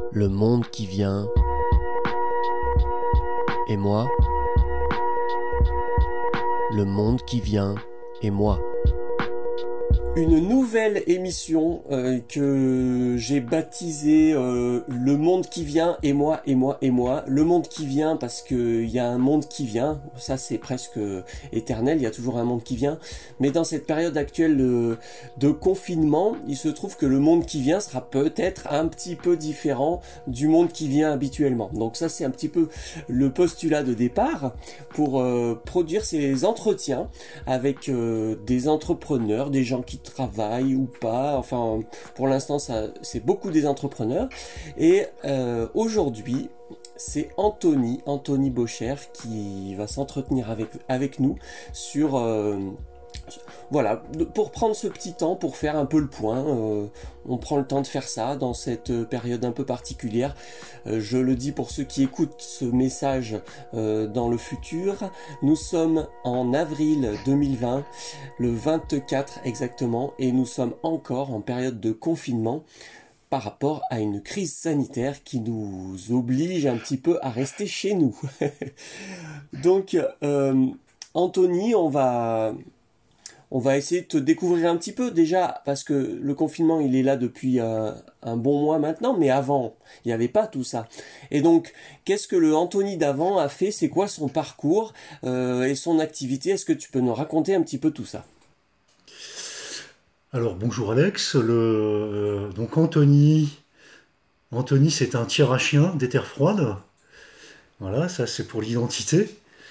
le monde qui vient, et moi, le monde qui vient, et moi. Une nouvelle émission que j'ai baptisée Le monde qui vient et moi et moi et moi. Le monde qui vient parce que il y a un monde qui vient, ça c'est presque éternel, il y a toujours un monde qui vient. Mais dans cette période actuelle de confinement, il se trouve que le monde qui vient sera peut-être un petit peu différent du monde qui vient habituellement. Donc ça c'est un petit peu le postulat de départ pour produire ces entretiens avec des entrepreneurs, des gens qui travaillent ou pas, enfin pour l'instant ça c'est beaucoup des entrepreneurs et aujourd'hui c'est Anthony Bocher qui va s'entretenir avec nous sur voilà, pour prendre ce petit temps, pour faire un peu le point, on prend le temps de faire ça dans cette période un peu particulière. Je le dis pour ceux qui écoutent ce message dans le futur, nous sommes en avril 2020, le 24 exactement, et nous sommes encore en période de confinement par rapport à une crise sanitaire qui nous oblige un petit peu à rester chez nous. Donc, Anthony, on va essayer de te découvrir un petit peu déjà parce que le confinement il est là depuis un bon mois maintenant, mais avant il n'y avait pas tout ça. Et donc qu'est-ce que le Anthony d'avant a fait, c'est quoi son parcours et son activité? Est-ce que tu peux nous raconter un petit peu tout ça? Alors bonjour Alex, donc Anthony c'est un tir à chien des terres froides, voilà ça c'est pour l'identité.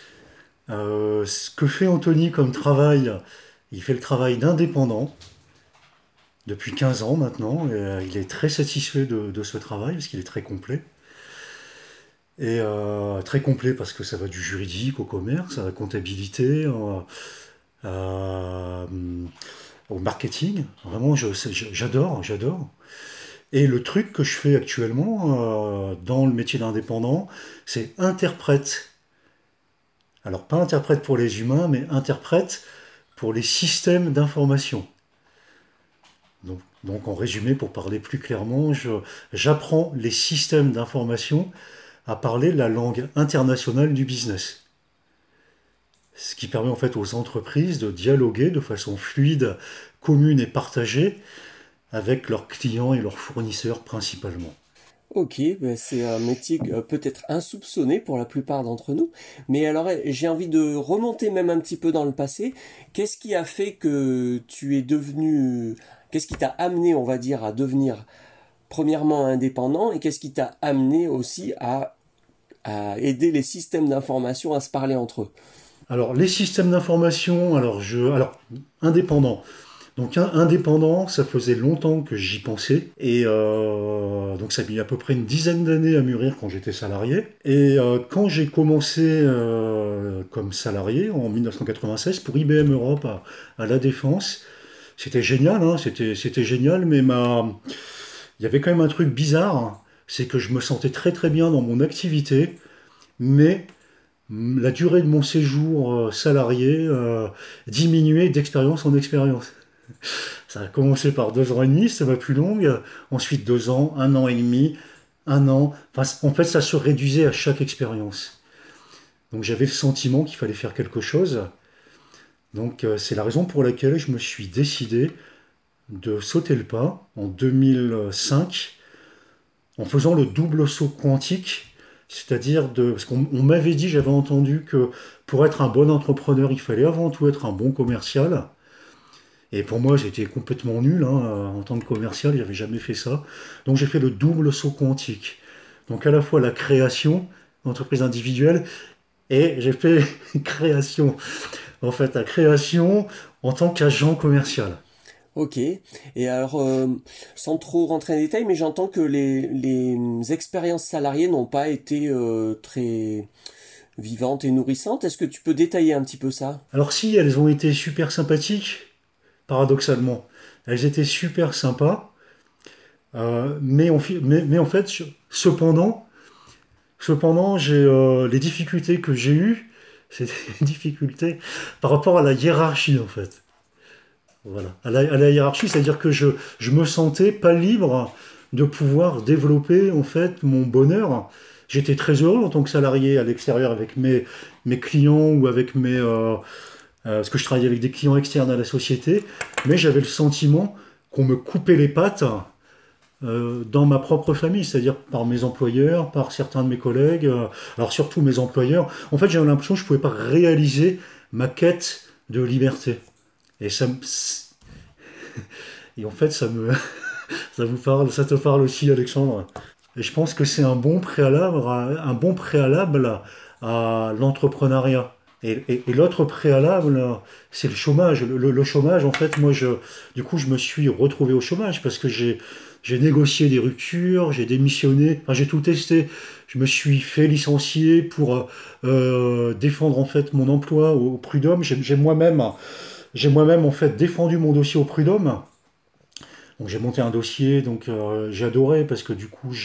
Ce que fait Anthony comme travail, il fait le travail d'indépendant depuis 15 ans maintenant, et il est très satisfait de ce travail parce qu'il est très complet. Et très complet parce que ça va du juridique au commerce, à la comptabilité, au marketing. Vraiment, j'adore. Et le truc que je fais actuellement dans le métier d'indépendant, c'est interprète. Alors pas interprète pour les humains, mais interprète pour les systèmes d'information. Donc en résumé, pour parler plus clairement, j'apprends les systèmes d'information à parler la langue internationale du business. Ce qui permet en fait aux entreprises de dialoguer de façon fluide, commune et partagée avec leurs clients et leurs fournisseurs principalement. Ok, ben c'est un métier peut-être insoupçonné pour la plupart d'entre nous, mais alors j'ai envie de remonter même un petit peu dans le passé. Qu'est-ce qui a fait que tu es devenu, qu'est-ce qui t'a amené, on va dire, à devenir premièrement indépendant et qu'est-ce qui t'a amené aussi à aider les systèmes d'information à se parler entre eux? Alors les systèmes d'information, indépendant. Donc indépendant, ça faisait longtemps que j'y pensais et donc ça a mis à peu près une dizaine d'années à mûrir quand j'étais salarié. Et quand j'ai commencé comme salarié en 1996 pour IBM Europe à La Défense, c'était génial, hein, c'était génial, mais il y avait quand même un truc bizarre, hein, c'est que je me sentais très très bien dans mon activité, mais la durée de mon séjour salarié diminuait d'expérience en expérience. Ça a commencé par 2 ans et demi, ça va plus longue, ensuite 2 ans, 1 an et demi, 1 an. Enfin, en fait, ça se réduisait à chaque expérience. Donc j'avais le sentiment qu'il fallait faire quelque chose. Donc c'est la raison pour laquelle je me suis décidé de sauter le pas en 2005 en faisant le double saut quantique, c'est-à-dire parce qu'on m'avait dit, j'avais entendu que pour être un bon entrepreneur, il fallait avant tout être un bon commercial. Et pour moi, j'étais complètement nul, hein, en tant que commercial, j'avais jamais fait ça. Donc j'ai fait le double saut quantique. Donc à la fois la création d'entreprise individuelle et j'ai fait la création en tant qu'agent commercial. Ok. Et alors, sans trop rentrer dans les détails, mais j'entends que les expériences salariées n'ont pas été très vivantes et nourrissantes. Est-ce que tu peux détailler un petit peu ça? Alors si, elles ont été super sympathiques, paradoxalement. Elles étaient super sympas, mais en fait, cependant les difficultés que j'ai eues, c'est des difficultés par rapport à la hiérarchie, en fait. Voilà. À la hiérarchie, c'est-à-dire que je me sentais pas libre de pouvoir développer en fait mon bonheur. J'étais très heureux en tant que salarié à l'extérieur avec mes clients ou avec parce que je travaillais avec des clients externes à la société, mais j'avais le sentiment qu'on me coupait les pattes dans ma propre famille, c'est-à-dire par mes employeurs, par certains de mes collègues, alors surtout mes employeurs. En fait, j'avais l'impression que je ne pouvais pas réaliser ma quête de liberté. Et et en fait, ça te parle aussi, Alexandre. Et je pense que c'est un bon préalable à l'entrepreneuriat. Et l'autre préalable, c'est le chômage. Le chômage, en fait, du coup, je me suis retrouvé au chômage parce que j'ai négocié des ruptures, j'ai démissionné, enfin, j'ai tout testé. Je me suis fait licencier pour défendre en fait mon emploi au prud'homme. J'ai moi-même en fait défendu mon dossier au prud'homme. Donc j'ai monté un dossier, donc j'ai adoré parce que du coup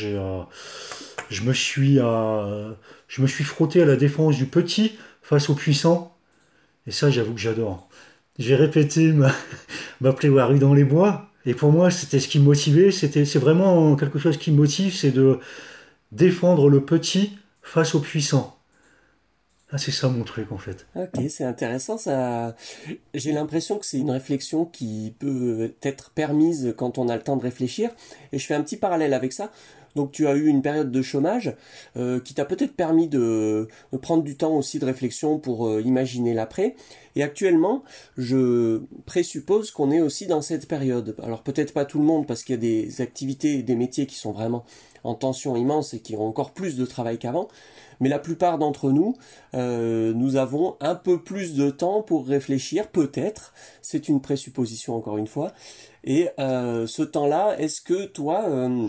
je me suis frotté à la défense du petit face au puissant. Et ça, j'avoue que j'adore. J'ai répété ma plaidoirie dans les bois. Et pour moi, c'était ce qui me motivait. C'est vraiment quelque chose qui me motive, c'est de défendre le petit face au puissant. Ah, c'est ça mon truc en fait. Ok, c'est intéressant ça. J'ai l'impression que c'est une réflexion qui peut être permise quand on a le temps de réfléchir. Et je fais un petit parallèle avec ça. Donc tu as eu une période de chômage qui t'a peut-être permis de prendre du temps aussi de réflexion pour imaginer l'après. Et actuellement, je présuppose qu'on est aussi dans cette période. Alors peut-être pas tout le monde parce qu'il y a des activités et des métiers qui sont vraiment en tension immense et qui ont encore plus de travail qu'avant. Mais la plupart d'entre nous, nous avons un peu plus de temps pour réfléchir, peut-être. C'est une présupposition encore une fois. Et ce temps-là, est-ce que toi,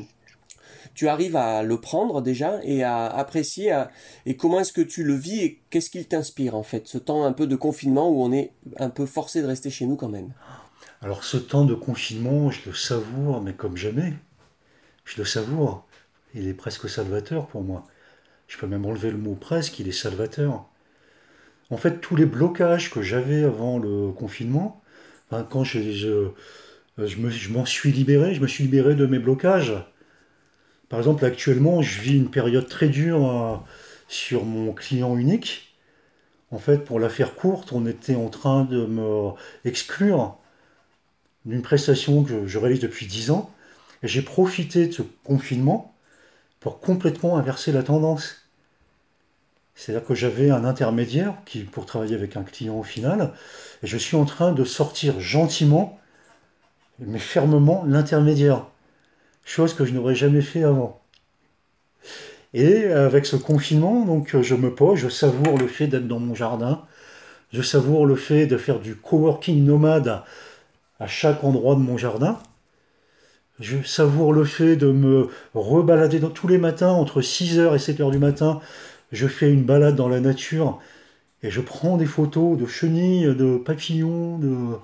tu arrives à le prendre déjà et à apprécier et comment est-ce que tu le vis et qu'est-ce qu'il t'inspire en fait, ce temps un peu de confinement où on est un peu forcé de rester chez nous quand même. Alors ce temps de confinement, je le savoure, mais comme jamais. Je le savoure. Il est presque salvateur pour moi. Je peux même enlever le mot presque, il est salvateur. En fait, tous les blocages que j'avais avant le confinement, enfin, quand je m'en suis libéré, je me suis libéré de mes blocages. Par exemple, actuellement, je vis une période très dure sur mon client unique. En fait, pour la faire courte, on était en train de me exclure d'une prestation que je réalise depuis 10 ans. Et j'ai profité de ce confinement pour complètement inverser la tendance. C'est-à-dire que j'avais un intermédiaire pour travailler avec un client au final, et je suis en train de sortir gentiment, mais fermement, l'intermédiaire. Chose que je n'aurais jamais fait avant. Et avec ce confinement, donc je me pose, je savoure le fait d'être dans mon jardin, je savoure le fait de faire du coworking nomade à chaque endroit de mon jardin. Je savoure le fait de me rebalader tous les matins entre 6h et 7h du matin. Je fais une balade dans la nature et je prends des photos de chenilles, de papillons,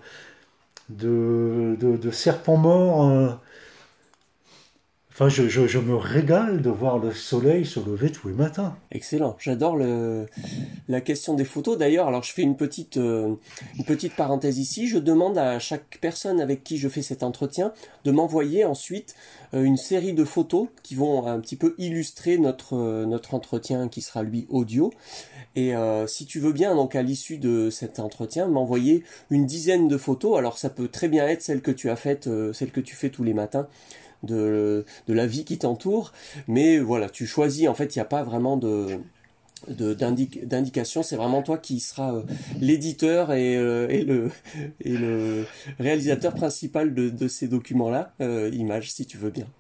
de serpents morts. Enfin, je me régale de voir le soleil se lever tous les matins. Excellent, j'adore la question des photos. D'ailleurs, alors je fais une petite parenthèse ici. Je demande à chaque personne avec qui je fais cet entretien de m'envoyer ensuite une série de photos qui vont un petit peu illustrer notre entretien qui sera lui audio. Et si tu veux bien, donc à l'issue de cet entretien, m'envoyer une dizaine de photos. Alors ça peut très bien être celle que tu as faite, celle que tu fais tous les matins. De la vie qui t'entoure, mais voilà, tu choisis, en fait, il n'y a pas vraiment d'indication, c'est vraiment toi qui seras l'éditeur et le réalisateur principal de ces documents-là, images, si tu veux bien.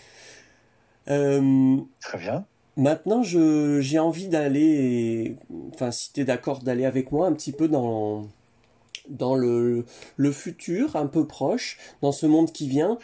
Très bien. Maintenant, j'ai envie d'aller, enfin, si tu es d'accord, d'aller avec moi un petit peu dans le futur, un peu proche, dans ce monde qui vient.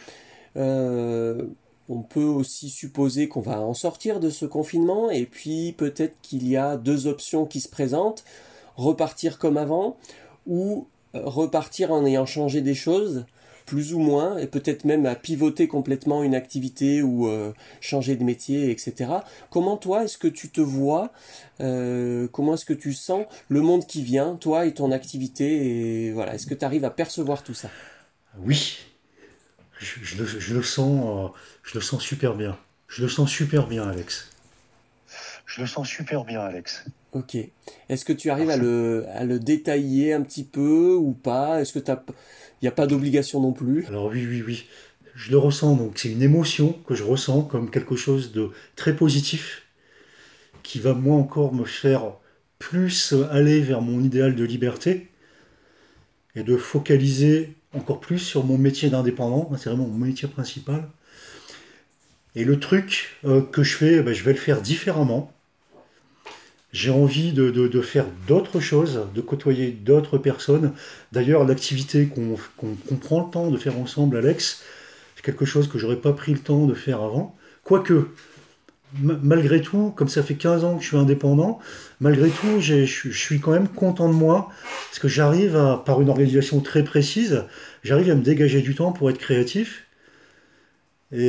On peut aussi supposer qu'on va en sortir de ce confinement et puis peut-être qu'il y a deux options qui se présentent, repartir comme avant ou repartir en ayant changé des choses, plus ou moins, et peut-être même à pivoter complètement une activité ou changer de métier, etc. Comment toi, est-ce que tu te vois, comment est-ce que tu sens le monde qui vient, toi et ton activité, et voilà, est-ce que tu arrives à percevoir tout ça? Oui, Je le sens super bien. Je le sens super bien, Alex. Je le sens super bien, Alex. Ok. Est-ce que tu arrives à le détailler un petit peu ou pas? Est-ce que il n'y a pas d'obligation non plus? Alors oui, oui, oui. Je le ressens, donc c'est une émotion que je ressens comme quelque chose de très positif qui va moi encore me faire plus aller vers mon idéal de liberté et de focaliser encore plus sur mon métier d'indépendant. C'est vraiment mon métier principal. Et le truc que je fais, ben, je vais le faire différemment. J'ai envie de faire d'autres choses, de côtoyer d'autres personnes. D'ailleurs, l'activité qu'on prend le temps de faire ensemble, Alex, c'est quelque chose que j'aurais pas pris le temps de faire avant. Quoique, malgré tout, comme ça fait 15 ans que je suis indépendant, malgré tout, je suis quand même content de moi, parce que j'arrive à, par une organisation très précise, j'arrive à me dégager du temps pour être créatif. Et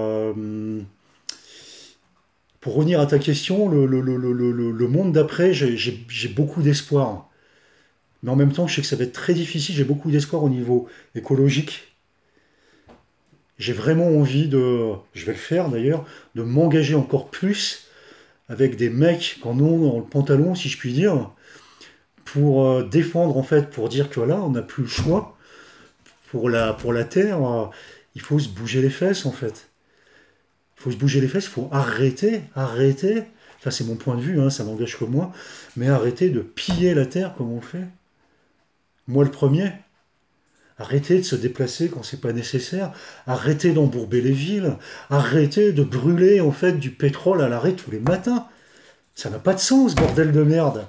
pour revenir à ta question, le monde d'après, j'ai beaucoup d'espoir. Mais en même temps, je sais que ça va être très difficile, j'ai beaucoup d'espoir au niveau écologique. J'ai vraiment envie je vais le faire d'ailleurs, de m'engager encore plus avec des mecs qui en ont dans le pantalon, si je puis dire, pour défendre en fait, pour dire que là, on n'a plus le choix. Pour la Terre, il faut se bouger les fesses en fait. Il faut se bouger les fesses, il faut arrêter. Ça c'est mon point de vue, hein, ça n'engage que moi, mais arrêter de piller la Terre comme on le fait. Moi le premier. Arrêtez de se déplacer quand c'est pas nécessaire. Arrêtez d'embourber les villes. Arrêtez de brûler en fait du pétrole à l'arrêt tous les matins. Ça n'a pas de sens, bordel de merde.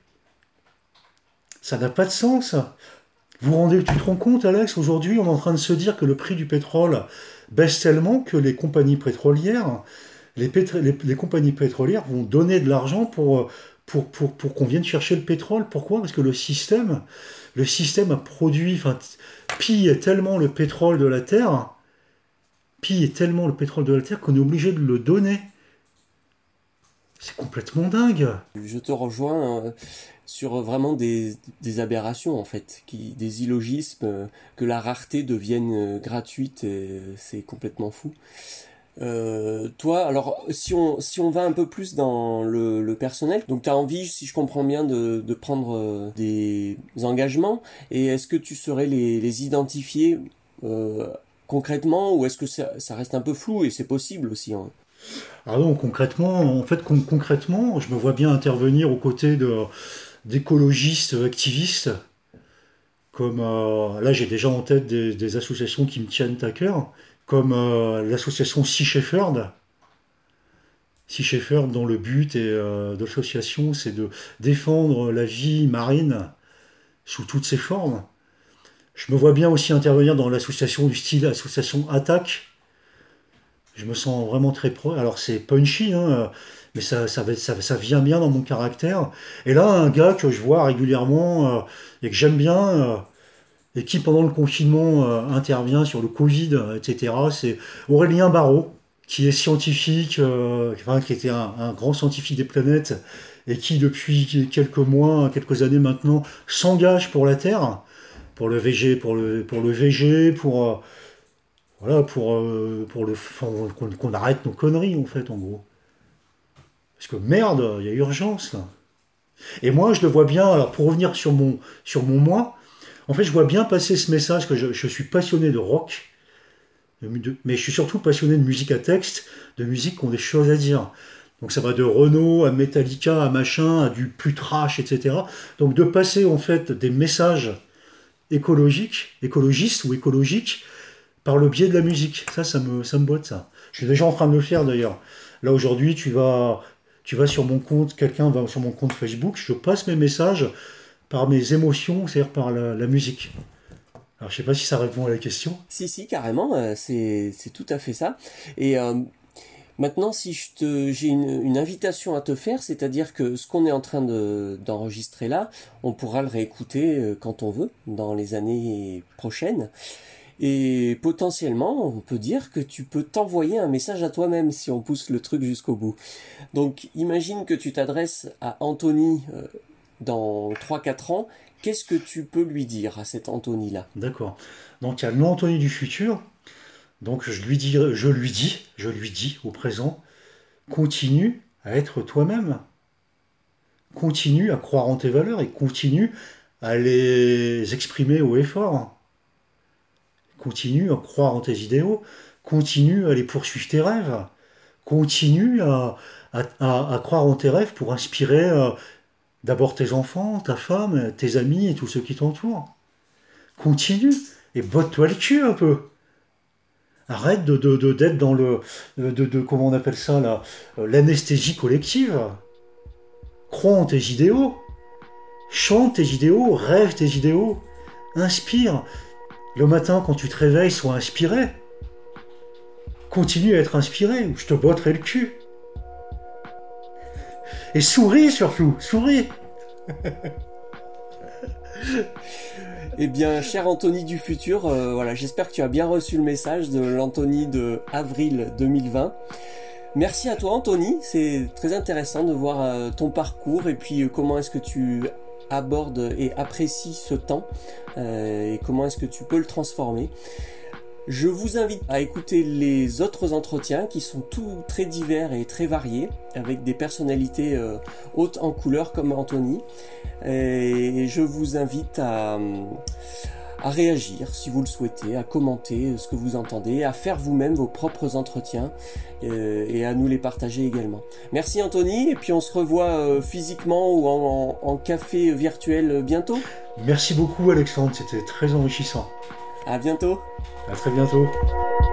Ça n'a pas de sens. Tu te rends compte, Alex, aujourd'hui, on est en train de se dire que le prix du pétrole baisse tellement que les compagnies pétrolières, les compagnies pétrolières vont donner de l'argent pour qu'on vienne chercher le pétrole. Pourquoi? Parce que le système a produit, enfin, pille tellement le pétrole de la Terre, qu'on est obligé de le donner. C'est complètement dingue. Je te rejoins sur vraiment des aberrations en fait, des illogismes, que la rareté devienne gratuite, c'est complètement fou. Toi, alors si on va un peu plus dans le personnel, donc tu as envie, si je comprends bien, de prendre des engagements, et est-ce que tu saurais les identifier concrètement, ou est-ce que ça reste un peu flou, et c'est possible aussi, hein? Ah non, concrètement, je me vois bien intervenir aux côtés d'écologistes activistes, comme là j'ai déjà en tête des associations qui me tiennent à cœur, comme l'association Sea Shepherd. Sea Shepherd, dont le but de l'association, c'est de défendre la vie marine sous toutes ses formes. Je me vois bien aussi intervenir dans l'association du style association Attaque. Je me sens vraiment très pro. Alors c'est punchy, hein, mais ça vient bien dans mon caractère. Et là, un gars que je vois régulièrement et que j'aime bien, et qui pendant le confinement intervient sur le Covid, etc., c'est Aurélien Barraud, qui est scientifique, qui était un grand scientifique des planètes, et qui depuis quelques mois, quelques années maintenant, s'engage pour la Terre, pour le VG, pour le VG, voilà, qu'on arrête nos conneries, en fait, en gros. Parce que merde, il y a urgence, là. Et moi, je le vois bien, alors pour revenir sur mon moi, en fait, je vois bien passer ce message que je suis passionné de rock, mais je suis surtout passionné de musique à texte, de musique qui ont des choses à dire. Donc ça va de Renaud à Metallica, à machin, à du plus trash, etc. Donc de passer, en fait, des messages écologistes ou écologiques, par le biais de la musique. Ça me botte, ça. Je suis déjà en train de le faire d'ailleurs. Là aujourd'hui, tu vas sur mon compte, quelqu'un va sur mon compte Facebook, je passe mes messages par mes émotions, c'est-à-dire par la musique. Alors je sais pas si ça répond à la question. Si, carrément, c'est tout à fait ça. Et maintenant, si j'ai une invitation à te faire, c'est-à-dire que ce qu'on est en train d'enregistrer là, on pourra le réécouter quand on veut, dans les années prochaines. Et potentiellement, on peut dire que tu peux t'envoyer un message à toi-même si on pousse le truc jusqu'au bout. Donc imagine que tu t'adresses à Anthony dans 3-4 ans. Qu'est-ce que tu peux lui dire à cet Anthony-là? D'accord. Donc il y a l'Anthony du futur. Donc je lui dis au présent, continue à être toi-même. Continue à croire en tes valeurs et continue à les exprimer haut et fort. Continue à croire en tes idéaux. Continue à aller poursuivre tes rêves. Continue à croire en tes rêves pour inspirer d'abord tes enfants, ta femme, tes amis et tous ceux qui t'entourent. Continue et botte-toi le cul un peu. Arrête d'être dans comment on appelle ça là, l'anesthésie collective. Crois en tes idéaux. Chante tes idéaux, rêve tes idéaux. Inspire. Le matin, quand tu te réveilles, sois inspiré. Continue à être inspiré, ou je te botterai le cul. Et souris surtout, souris. Eh bien, cher Anthony du futur, voilà, j'espère que tu as bien reçu le message de l'Anthony de avril 2020. Merci à toi Anthony, c'est très intéressant de voir ton parcours et puis comment est-ce que tu abordes et apprécies ce temps et comment est-ce que tu peux le transformer. Je vous invite à écouter les autres entretiens qui sont tous très divers et très variés avec des personnalités hautes en couleur comme Anthony. Et je vous invite à réagir si vous le souhaitez, à commenter ce que vous entendez, à faire vous-même vos propres entretiens et à nous les partager également. Merci Anthony, et puis on se revoit physiquement ou en café virtuel bientôt. Merci beaucoup Alexandre, c'était très enrichissant. À bientôt. À très bientôt.